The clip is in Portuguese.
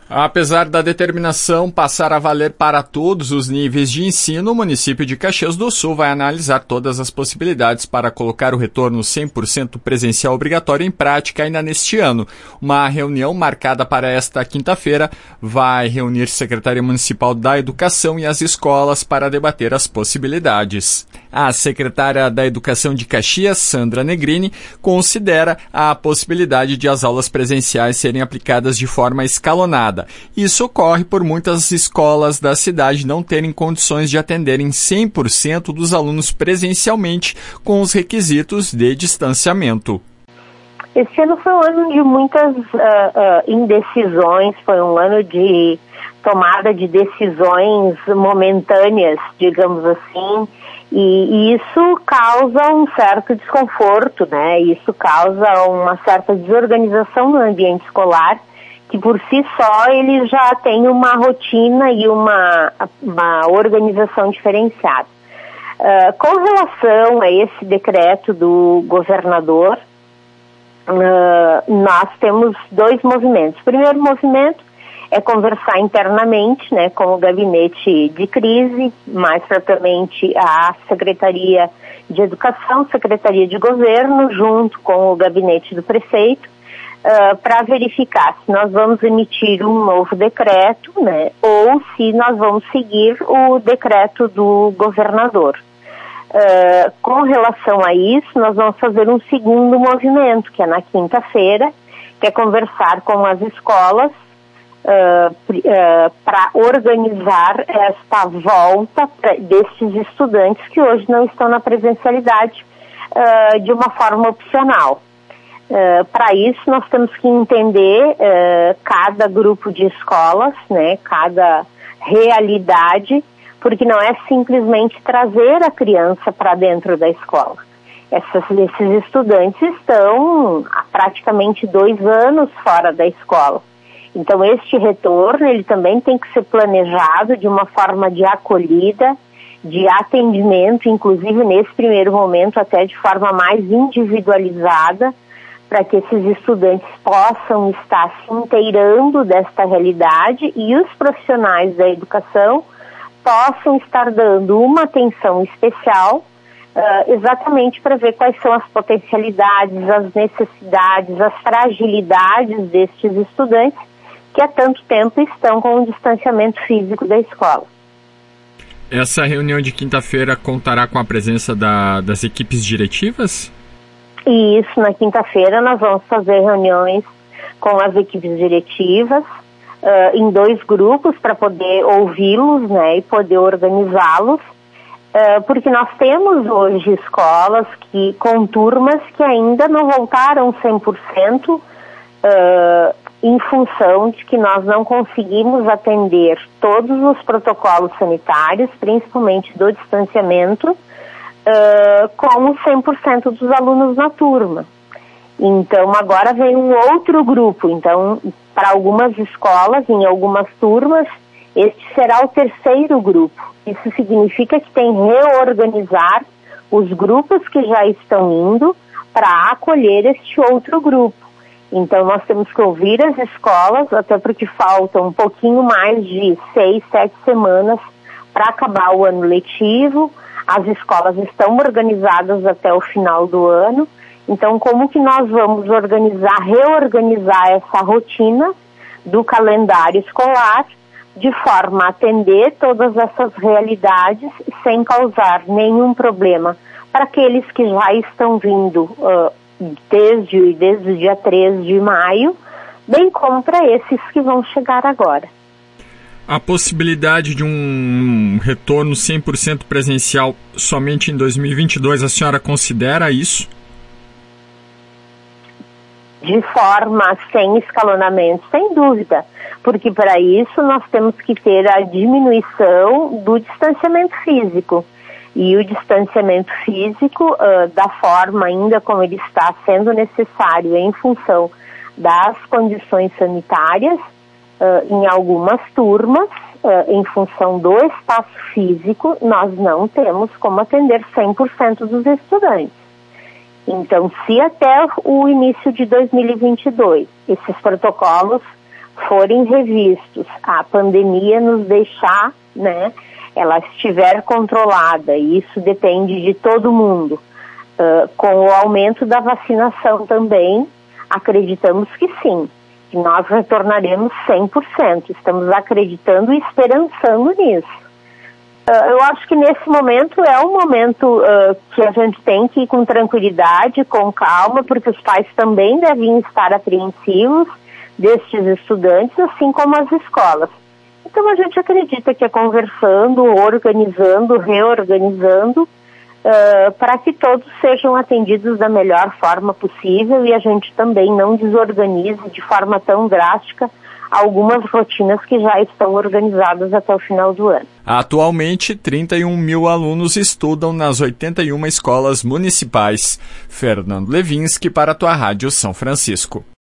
Apesar da determinação passar a valer para todos os níveis de ensino, o município de Caxias do Sul vai analisar todas as possibilidades para colocar o retorno 100% presencial obrigatório em prática ainda neste ano. Uma reunião marcada para esta quinta-feira vai reunir Secretaria Municipal da Educação e as escolas para debater as possibilidades. A secretária da Educação de Caxias, Sandra Negrini, considera a possibilidade de as aulas presenciais serem aplicadas de forma escalonada. Isso ocorre por muitas escolas da cidade não terem condições de atenderem 100% dos alunos presencialmente com os requisitos de distanciamento. Esse ano foi um ano de muitas indecisões, foi um ano de tomada de decisões momentâneas, digamos assim, e isso causa um certo desconforto, né? Isso causa uma certa desorganização no ambiente escolar, que por si só ele já tem uma rotina e uma organização diferenciada. Com relação a esse decreto do governador, nós temos dois movimentos. O primeiro movimento é conversar internamente, né, com o gabinete de crise, mais propriamente a Secretaria de Educação, Secretaria de Governo, junto com o gabinete do prefeito, para verificar se nós vamos emitir um novo decreto, né, ou se nós vamos seguir o decreto do governador. Com relação a isso, nós vamos fazer um segundo movimento, que é na quinta-feira, que é conversar com as escolas para organizar esta volta destes estudantes que hoje não estão na presencialidade de uma forma opcional. Para isso, nós temos que entender cada grupo de escolas, né, cada realidade, porque não é simplesmente trazer a criança para dentro da escola. Esses estudantes estão há praticamente 2 anos fora da escola. Então, este retorno, ele também tem que ser planejado de uma forma de acolhida, de atendimento, inclusive nesse primeiro momento até de forma mais individualizada, para que esses estudantes possam estar se inteirando desta realidade e os profissionais da educação possam estar dando uma atenção especial exatamente para ver quais são as potencialidades, as necessidades, as fragilidades destes estudantes que há tanto tempo estão com o distanciamento físico da escola. Essa reunião de quinta-feira contará com a presença das equipes diretivas? Isso, na quinta-feira nós vamos fazer reuniões com as equipes diretivas em 2 grupos para poder ouvi-los, né, e poder organizá-los, porque nós temos hoje escolas com turmas que ainda não voltaram 100%, em função de que nós não conseguimos atender todos os protocolos sanitários, principalmente do distanciamento, com 100% dos alunos na turma. Então, agora vem um outro grupo. Então, para algumas escolas, em algumas turmas, este será o terceiro grupo. Isso significa que tem que reorganizar os grupos que já estão indo para acolher este outro grupo. Então, nós temos que ouvir as escolas, até porque falta um pouquinho mais de 6, 7 semanas para acabar o ano letivo. As escolas estão organizadas até o final do ano. Então, como que nós vamos reorganizar essa rotina do calendário escolar de forma a atender todas essas realidades sem causar nenhum problema para aqueles que já estão vindo desde o dia 3 de maio, bem como para esses que vão chegar agora. A possibilidade de um retorno 100% presencial somente em 2022, a senhora considera isso? De forma sem escalonamento, sem dúvida, porque para isso nós temos que ter a diminuição do distanciamento físico. E o distanciamento físico, da forma ainda como ele está sendo necessário em função das condições sanitárias, em algumas turmas, em função do espaço físico, nós não temos como atender 100% dos estudantes. Então, se até o início de 2022 esses protocolos forem revistos, a pandemia nos deixar, né, ela estiver controlada, e isso depende de todo mundo, com o aumento da vacinação também, acreditamos que sim, que nós retornaremos 100%, estamos acreditando e esperançando nisso. Eu acho que nesse momento é um momento que a gente tem que ir com tranquilidade, com calma, porque os pais também devem estar apreensivos destes estudantes, assim como as escolas. Então a gente acredita que é conversando, organizando, reorganizando, para que todos sejam atendidos da melhor forma possível e a gente também não desorganize de forma tão drástica algumas rotinas que já estão organizadas até o final do ano. Atualmente, 31 mil alunos estudam nas 81 escolas municipais. Fernando Levinsky para a tua Rádio São Francisco.